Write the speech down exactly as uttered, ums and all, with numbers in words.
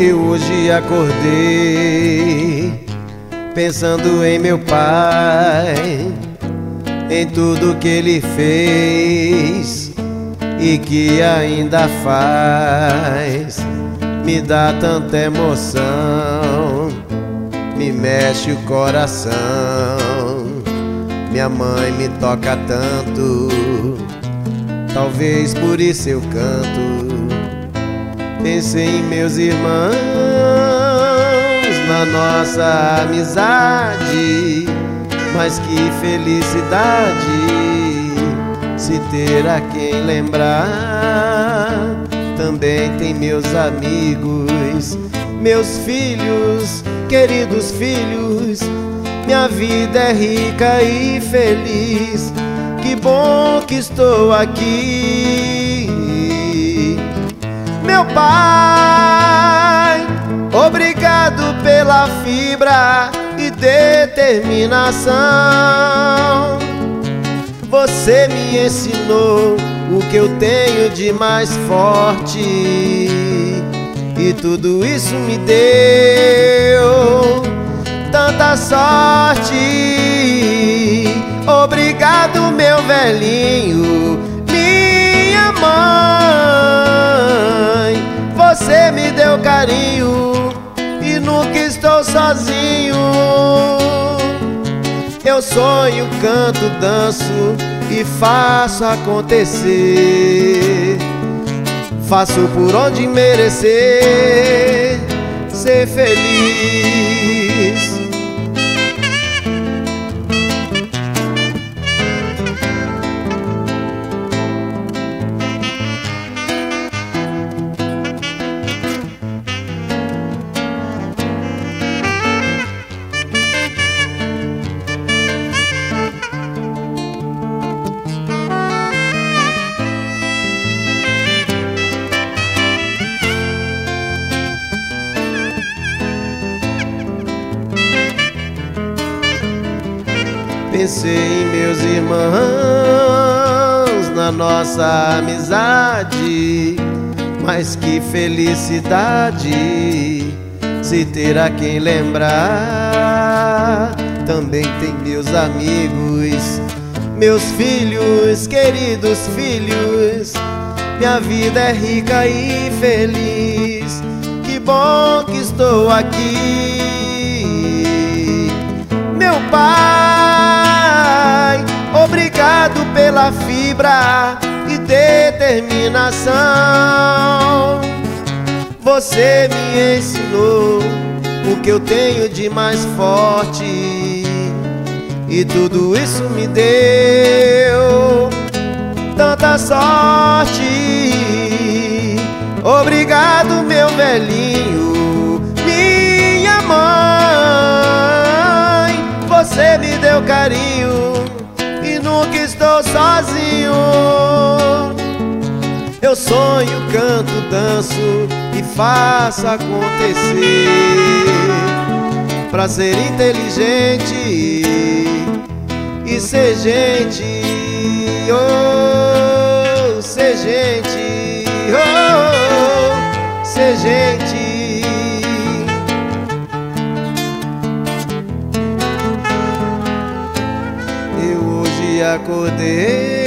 Eu hoje acordei pensando em meu pai, em tudo que ele fez e que ainda faz. Me dá tanta emoção, me mexe o coração. Minha mãe me toca tanto, talvez por isso eu canto. Pensei em meus irmãos, na nossa amizade, mas que felicidade se ter a quem lembrar. Também tem meus amigos, meus filhos, queridos filhos. Minha vida é rica e feliz, que bom que estou aqui. Meu pai, obrigado pela fibra e determinação. Você me ensinou o que eu tenho de mais forte, e tudo isso me deu tanta sorte. Obrigado, meu velhinho, minha mãe. Você me deu carinho e nunca estou sozinho. Eu sonho, canto, danço e faço acontecer. Faço por onde merecer ser feliz. Pensei em meus irmãos, na nossa amizade, mas que felicidade se ter a quem lembrar. Também tem meus amigos, meus filhos, queridos filhos. Minha vida é rica e feliz, que bom que estou aqui. Meu pai, obrigado pela fibra e determinação. Você me ensinou o que eu tenho de mais forte, e tudo isso me deu tanta sorte. Obrigado, meu velhinho, minha mãe. Você me deu carinho e nunca estou sozinho. Eu sonho, canto, danço e faço acontecer. Pra ser inteligente e ser gente, oh, ser gente, oh, ser gente. Eu hoje acordei